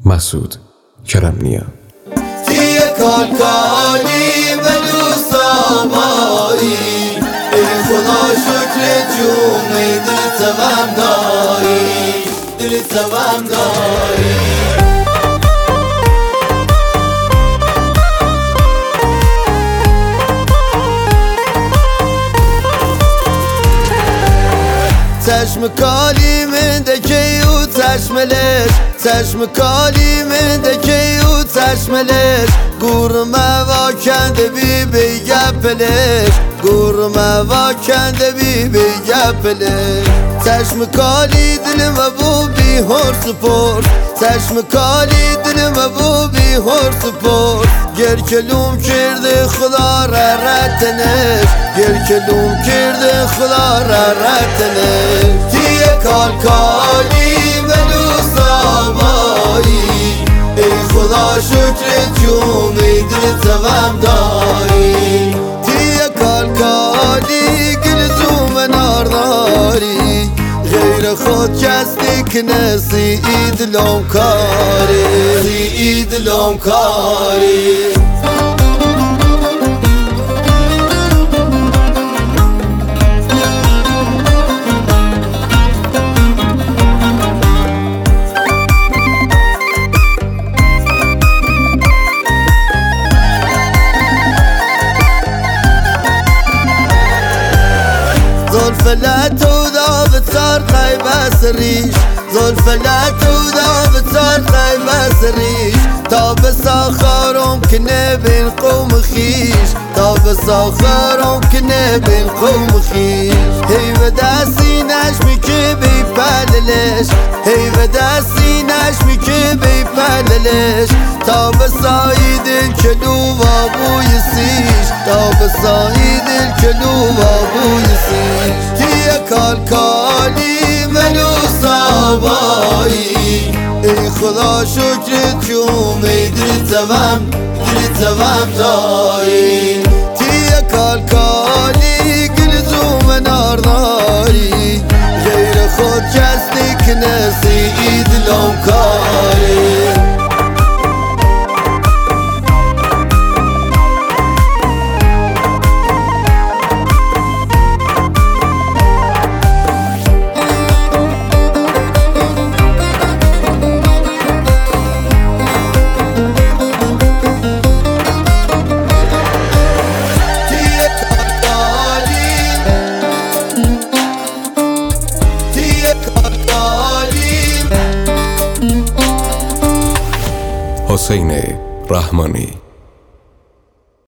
مسعود کرم‌نیا. تیه کالکالی منو سامایی، ای خدا شکر جونی دل تمام داری، دل تمام داری. چشم کالی من دکی و چشم لش، چشم کالی من دکی و چشم لش، گورمه و کنده بی گپلش، گورمه و کنده بی گپلش. چشم کالی دلم بو بی هرس پرس، چشم کالی دلم بو بی هرس پرس. گر کلوم کرده خدا را رتنش، گر کلوم کرده خدا را رتنش. تیه کالکالی منو سامایی، ای خدا شکر جونی دل تمام داری. تیه کالکالی گلزو منار داری، غیر خود کسی که نسی دلم کاری، سی دلم کاری. زلف لاتو دا بتسار قیب سریش، زلف لاتو دا بتسار قیب سریش. تا بساخرم که نبین قوم خیش، تا بساخرم که نبین قوم خیش. هی و دستی نشمی که بی پللش، هی و دستی نشمی که بی پللش. تا بسایی دل کلو و بوی سیش، تا بسایی دل کلو و بوی سیش. تیه کالکالی منو سامایی، ای خدا شکر جونی دل تمام داری. تیه کالکالی گلزو منار داری، غیر خود کسی که نسی دلم کاری. حسین رحمانی.